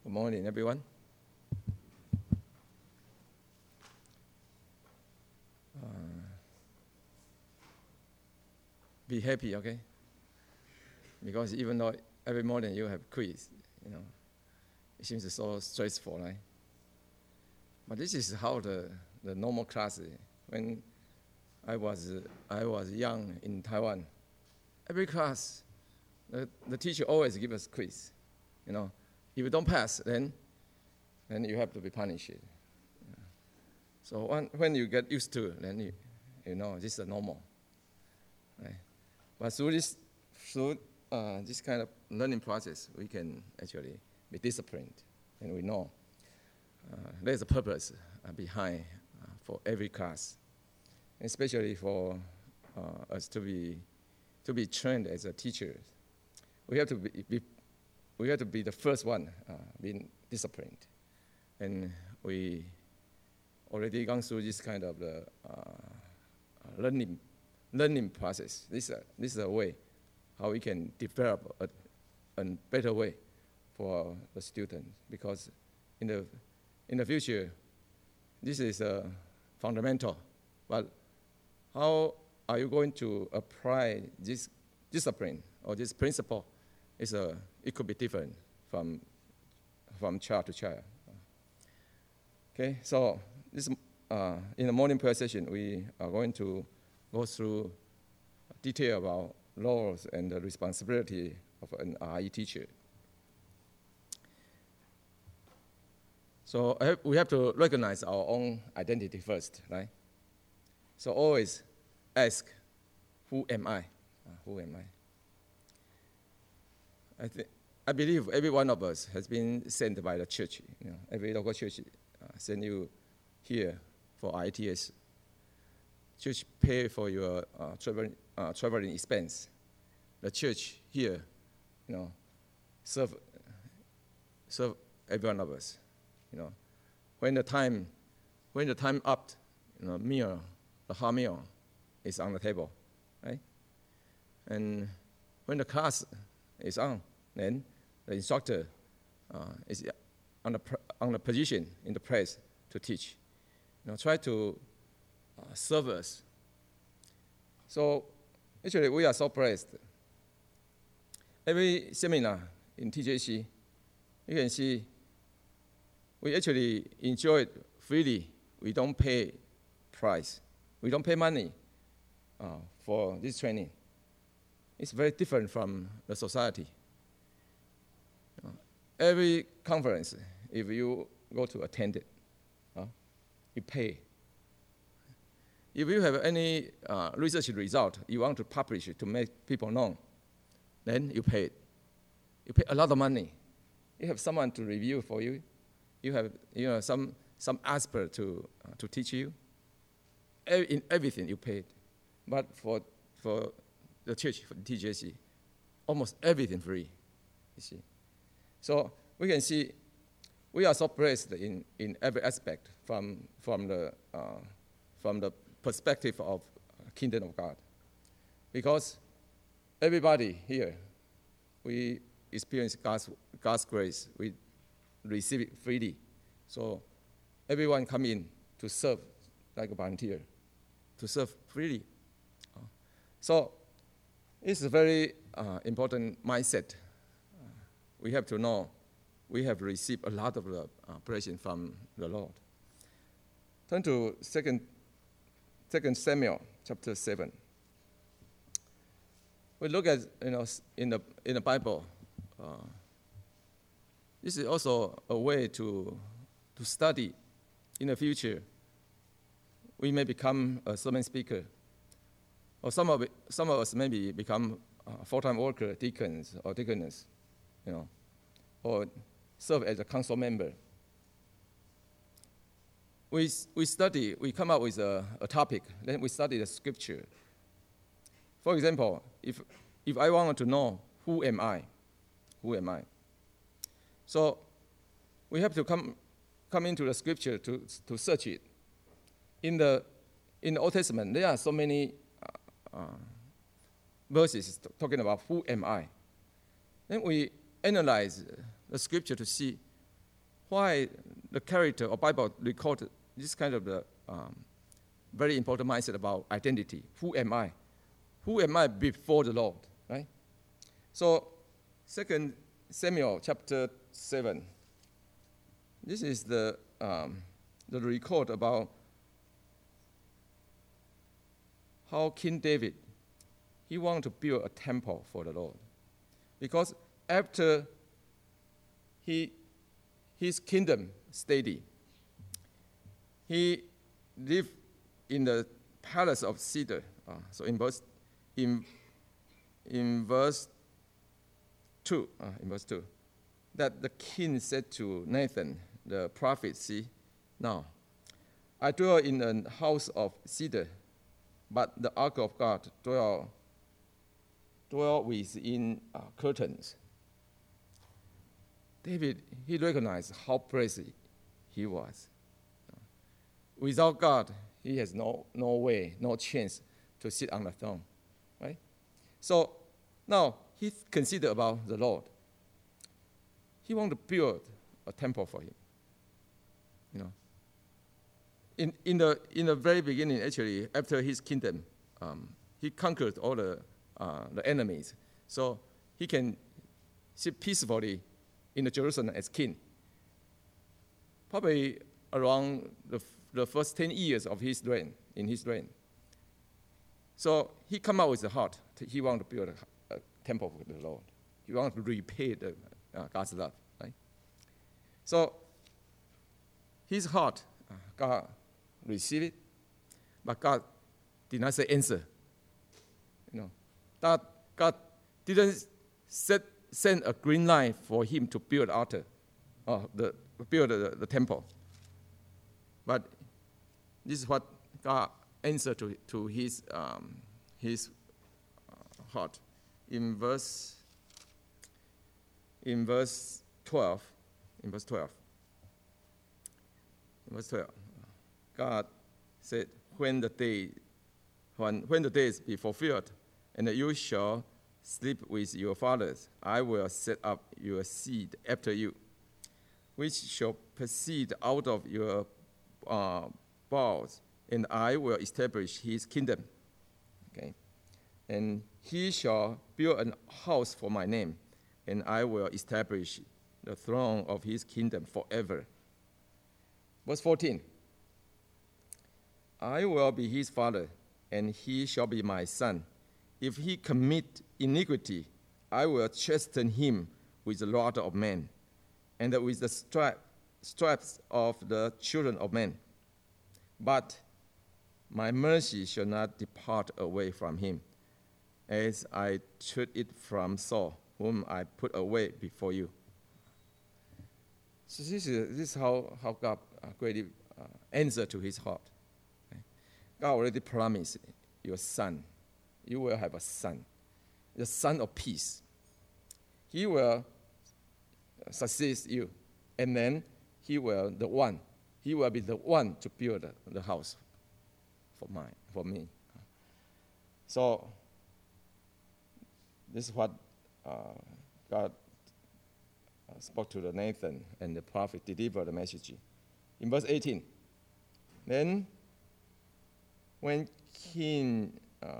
Good morning, everyone. Be happy, okay? Because even though every morning you have quiz, it seems so stressful, right? But this is how the normal class is. When I was young in Taiwan, every class, the teacher always give us quiz. If you don't pass, then you have to be punished. So when you get used to it, then this is normal. Right? But through this kind of learning process, we can actually be disciplined, and we know there's a purpose behind for every class, especially for us to be trained as a teacher. We have to be the first one being disciplined, and we already gone through this kind of the learning process. This is a way how we can develop a better way for the students, because in the future, this is fundamental. But how are you going to apply this discipline or this principle? It could be different from child to child. Okay, so this in the morning prayer session, we are going to go through detail about roles and the responsibility of an RE teacher. So we have to recognize our own identity first, right? So always ask, who am I? Who am I? I believe every one of us has been sent by the church. Every local church send you here for ITS. Church pay for your traveling expense. The church here, serve every one of us. When the time up, meal, the hot meal is on the table, right? And when the class is on, then the instructor is on the position in the place to teach. Try to serve us. So actually, we are so blessed. Every seminar in TJC, you can see we actually enjoy it freely. We don't pay price. We don't pay money for this training. It's very different from the society. Every conference, if you go to attend it, you pay. If you have any research result you want to publish it to make people know, then you pay it. You pay a lot of money. You have someone to review for you. You have some expert to teach you. In everything you pay it. But for the church, for the TJC, almost everything free. You see. So we can see we are so blessed in every aspect from the perspective of kingdom of God, because everybody here, we experience God's grace. We receive it freely. So everyone come in to serve like a volunteer, to serve freely. So it's a very important mindset. We have to know we have received a lot of the blessing from the Lord. Turn to 2 Samuel chapter 7. We look at in the Bible. This is also a way to study. In the future, we may become a sermon speaker, or some of us maybe become full-time worker, deacons or deaconess, or serve as a council member. We come up with a topic, then we study the scripture. For example, if I want to know who am I? So we have to come into the scripture to search it. In the Old Testament, there are so many verses talking about who am I. Then we analyze the scripture to see why the character or Bible recorded this kind of the very important mindset about identity. Who am I? Who am I before the Lord? Right? So, 2 Samuel chapter 7. This is the record about how King David, he wanted to build a temple for the Lord. Because after his kingdom steady, he lived in the palace of cedar. So in verse 2, that the king said to Nathan, the prophet, see, now, I dwell in a house of cedar, but the ark of God dwell within curtains. David, he recognized how blessed he was. Without God, he has no way, no chance to sit on the throne, right? So now he considered about the Lord. He wanted to build a temple for him. You know, in the very beginning, actually, after his kingdom, he conquered all the enemies, so he can sit peacefully in the Jerusalem as king. Probably around the first 10 years of his reign. So he come out with the heart. He wanted to build a temple for the Lord. He wanted to repay God's love, right? So his heart, God received it, but God did not say answer. You know, that God didn't send a green light for him to build altar, build the temple. But this is what God answered to his heart. In verse 12, God said, when the days be fulfilled, and you shall sleep with your fathers, I will set up your seed after you, which shall proceed out of your bowels, and I will establish his kingdom. Okay, and he shall build a house for my name, and I will establish the throne of his kingdom forever. Verse 14. I will be his father, and he shall be my son. If he commit iniquity, I will chasten him with the rod of men, and with the stripes of the children of men. But my mercy shall not depart away from him, as I took it from Saul, whom I put away before you. So this is how God greatly answered to his heart. Okay? God already promised your son. You will have a son, the son of peace. He will succeed you, and then he will be the one to build the house for me. So this is what God spoke to the Nathan, and the prophet delivered the message. In verse 18, then when King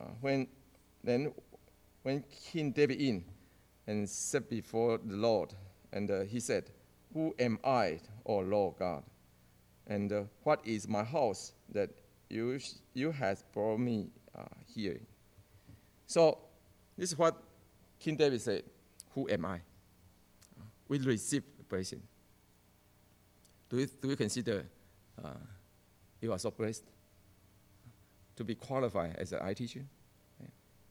David in and sat before the Lord, and he said, who am I, O Lord God? And what is my house that you has brought me here? So this is what King David said, who am I? We receive the blessing. Do you consider you are so blessed to be qualified as an eye teacher? Yeah.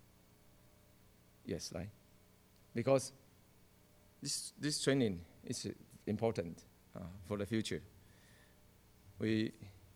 Yes, right? Because this training is important for the future. A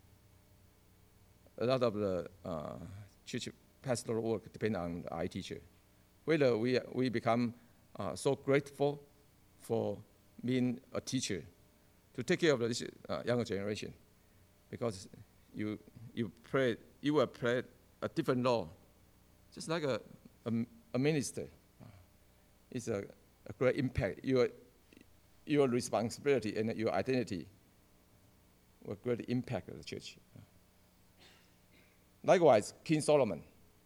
lot of the church pastoral work depends on the eye teacher. Whether we become so grateful for being a teacher to take care of this younger generation, because you will play a different role, just like a minister. It's a great impact. your responsibility and your identity will greatly impact the church. Likewise, King Solomon,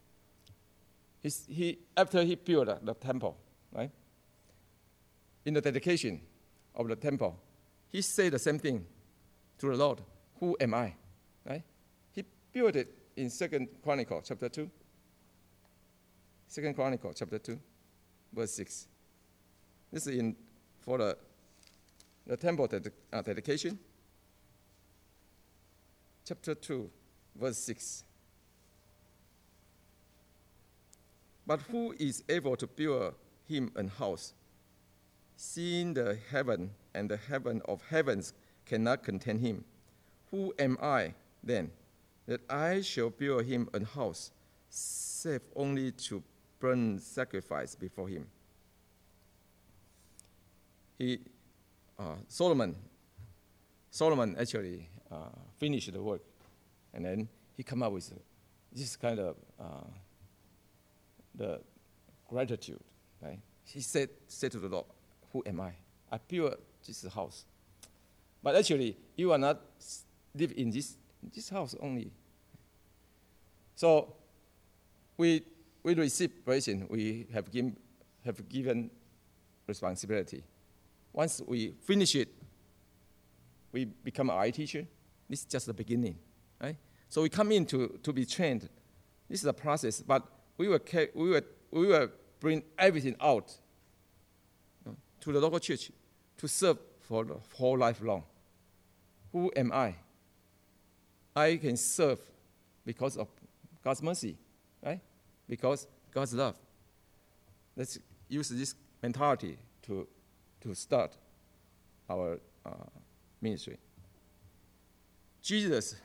after he built the temple, right? In the dedication of the temple, he said the same thing to the Lord. Who am I? Right? He built it in 2 Chronicles chapter 2. 2 Chronicles chapter 2, verse 6. This is for the temple dedication. Chapter 2, verse 6. But who is able to build him an house, seeing the heaven and the heaven of heavens cannot contain him? Who am I, then, that I shall build him an house, save only to burn sacrifice before him? Solomon actually finished the work, and then he come up with this kind of the gratitude, right? He said to the Lord, who am I? I built this house. But actually, you are not live in this house only. So we receive blessing, we have given responsibility. Once we finish it, we become an IT teacher. This is just the beginning, right? So we come in to be trained. This is a process, but we will bring everything out to the local church to serve for the whole life long. Who am I? I can serve because of God's mercy, right? Because God's love. Let's use this mentality to start our ministry. Jesus,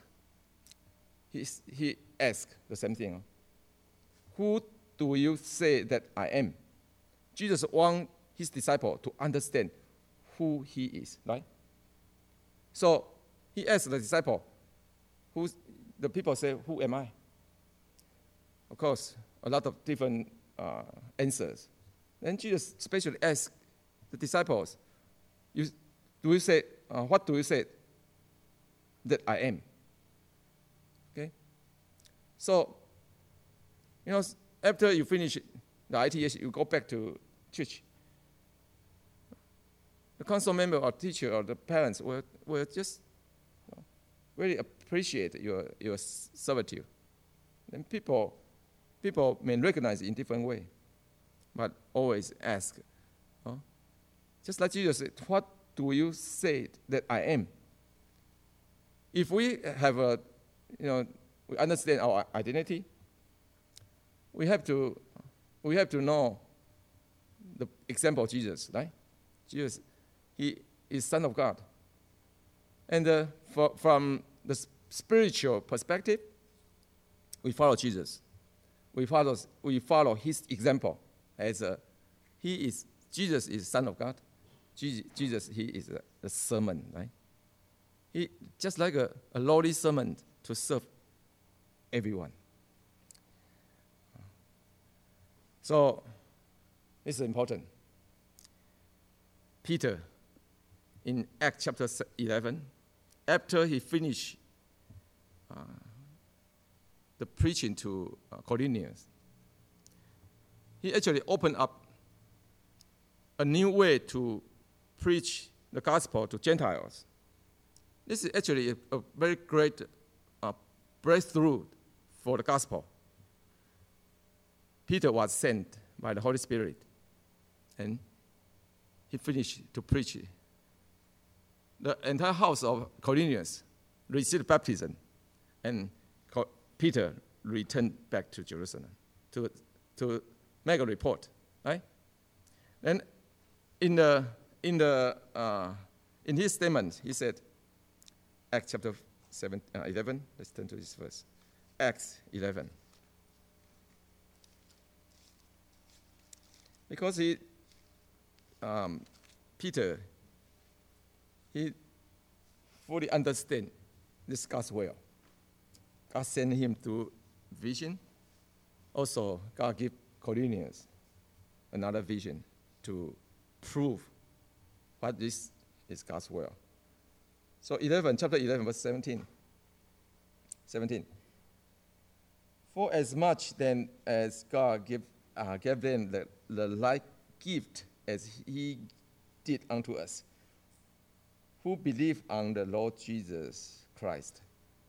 he asked the same thing. Who do you say that I am? Jesus wants his disciple to understand who he is, right? So he asked the disciple, the people say, who am I? Of course, a lot of different answers. Then Jesus especially asked the disciples, what do you say that I am? Okay? So, after you finish the ITS, you go back to church. The council member or teacher or the parents will just really appreciate your servitude. Then people may recognize it in different way, but always ask, just like Jesus said, what do you say that I am? If we have we understand our identity, we have to know the example of Jesus, right? Jesus, he is Son of God. And from the spiritual perspective, we follow Jesus. We follow his example as Jesus is Son of God. Jesus, he is a servant, right? He just like a lowly servant to serve everyone. So this is important. Peter, in Acts chapter 11, after he finished the preaching to Cornelius, he actually opened up a new way to preach the gospel to Gentiles. This is actually a very great breakthrough for the gospel. Peter was sent by the Holy Spirit, and he finished to preach. The entire house of Cornelius received baptism, and Peter returned back to Jerusalem to make a report, right? And in his statement, he said, Acts chapter 11. Let's turn to this verse. Acts 11. Because Peter, he fully understands this God's will. God sent him to vision. Also, God gave Cornelius another vision to prove But this is God's will. So chapter 11, verse 17. For as much then as God gave them the like gift as he did unto us, who believe on the Lord Jesus Christ.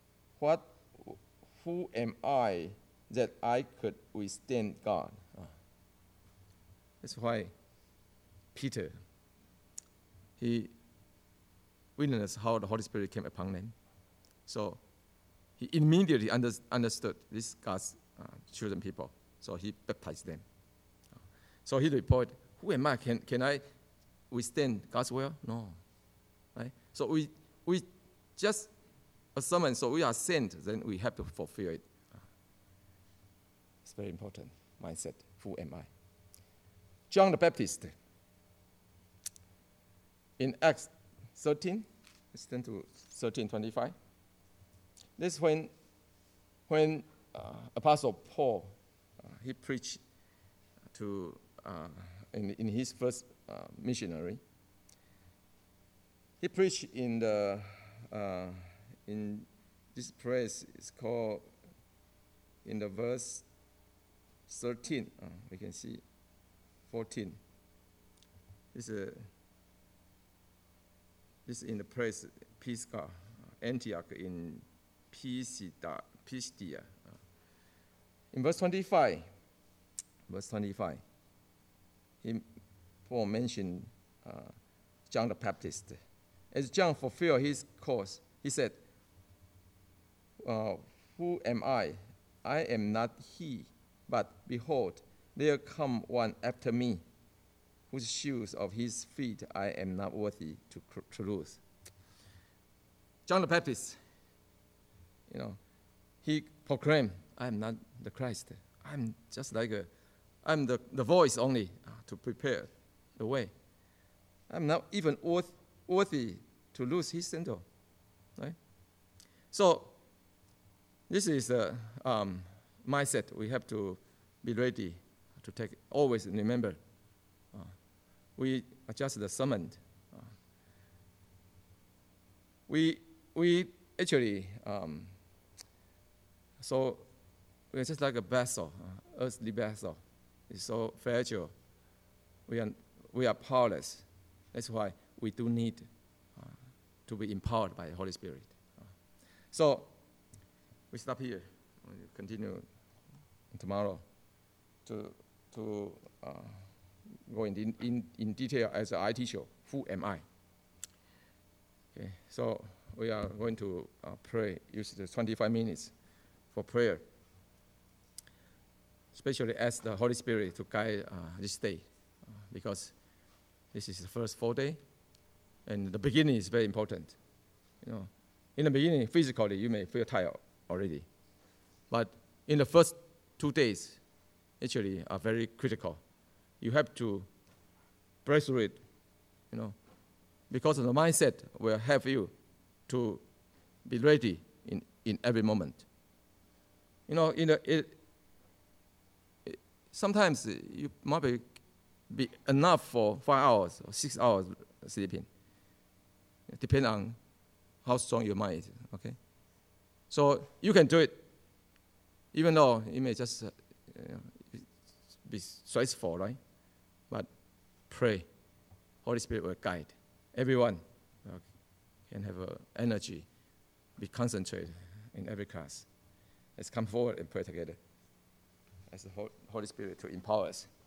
Who am I that I could withstand God? That's why Peter, he witnessed how the Holy Spirit came upon them. So he immediately understood this God's chosen people. So he baptized them. So he reported, who am I? Can I withstand God's will? No. Right? So we just a sermon, so we are sent, then we have to fulfill it. It's very important mindset. Who am I? John the Baptist. In Acts 13, let's turn to 13:25. This is when Apostle Paul he preached to in his first missionary. He preached in this place. It's called in the verse 13. We can see 14. This is in the place Pisgah, Antioch in Pisidia. In verse 25, Paul mentioned John the Baptist. As John fulfilled his course, he said, who am I? I am not he, but behold, there come one after me, whose shoes of his feet I am not worthy to loose. John the Baptist, he proclaimed, I am not the Christ. I'm just like I'm the voice only to prepare the way. I'm not even worthy to lose his sandal. Right? So this is a mindset we have to be ready to take. Always remember, we are just the summoned. We actually, so we're just like a vessel, earthly vessel. It's so fragile. We are powerless. That's why we do need to be empowered by the Holy Spirit. So we stop here. We'll continue tomorrow to go in detail as I teach you. Who am I? Okay. So we are going to pray. Use the 25 minutes for prayer. Especially ask the Holy Spirit to guide this day, because this is the first 4 days, and the beginning is very important. In the beginning, physically, you may feel tired already, but in the first 2 days, actually, are very critical. You have to break through it, because the mindset will help you to be ready in every moment. Sometimes you might be enough for 5 hours or 6 hours sleeping. It depends on how strong your mind is, okay? So you can do it, even though it may just be stressful, right? But pray. Holy Spirit will guide. Everyone can have energy, be concentrated in every class. Let's come forward and pray together. Ask the Holy Spirit to empower us.